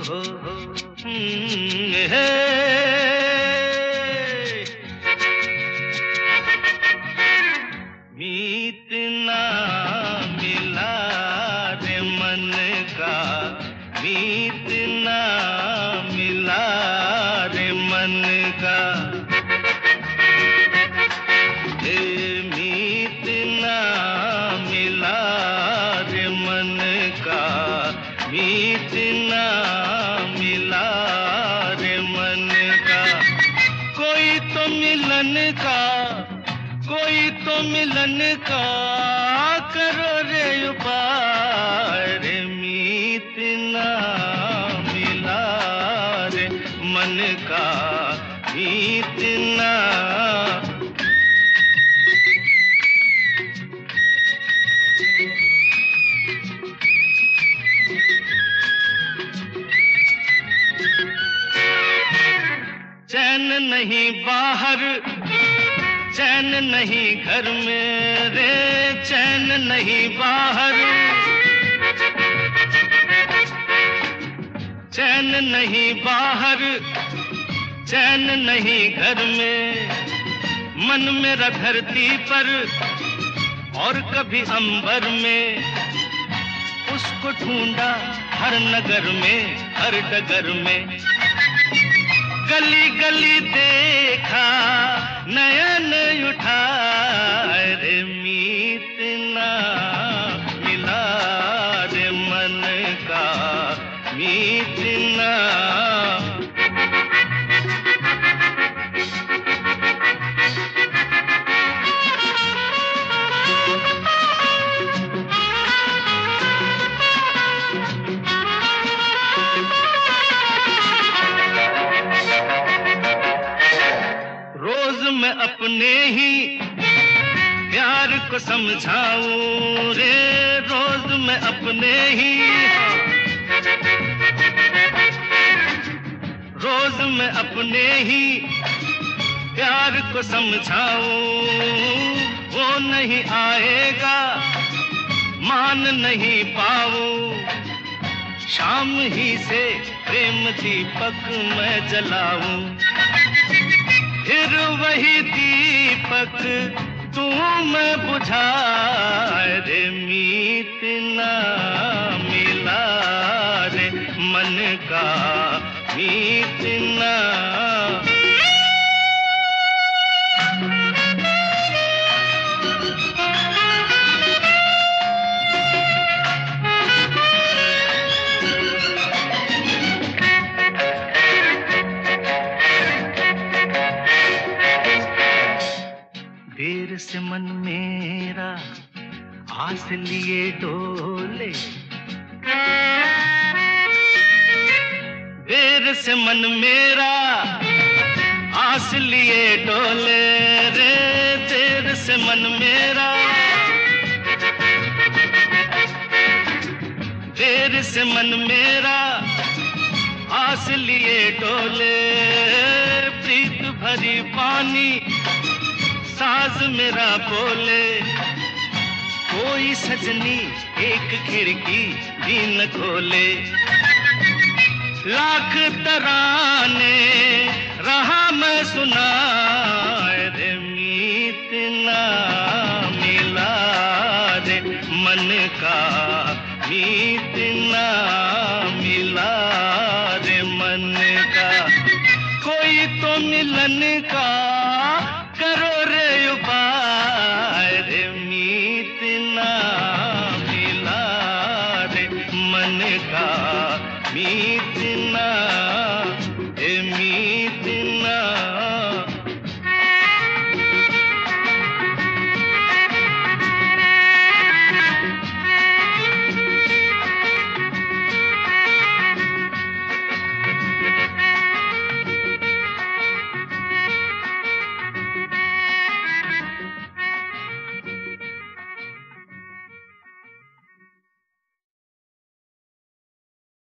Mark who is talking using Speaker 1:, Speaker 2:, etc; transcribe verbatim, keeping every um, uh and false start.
Speaker 1: हो हो हम्म, हे मीत ना मिला रे मन का, मीत ना मिला रे मन का, हे मीत ना मिला रे मन का, मीत ना मिला रे मन का। कोई तो मिलन का, कोई तो मिलन का करो रे उपाय रे, मीत ना मिला रे मन का, मीत ना। चैन नहीं बाहर, चैन नहीं घर में रे, चैन नहीं बाहर, चैन नहीं बाहर, चैन नहीं घर में। मन मेरा धरती पर और कभी अंबर में, उसको ढूंढा हर नगर में, हर डगर में। गली गली देखा नयन उठाए रे, मीत ना मिला रे मन का, मीत ना। मैं अपने ही प्यार को समझाऊं रे, रोज मैं अपने ही, रोज मैं अपने ही प्यार को समझाऊं। वो नहीं आएगा मान नहीं पाऊं, शाम ही से प्रेम दीपक मैं जलाऊं। फिर वही दीपक तू मैं बुझाए रे, मीत ना मिला रे मन का, मीत ना। देर से मन मेरा आस लिए डोले, देर से मन मेरा आस लिए डोले रे, देर से मन मेरा, देर से मन मेरा आस लिए डोले। प्रीत भरी पानी साज मेरा बोले, कोई सजनी एक खिड़की भी न खोले। लाख तराने रहा मैं सुनाए रे, मीत ना मिला रे मन का, मीत ना मिला रे मन का। कोई तो मिलन का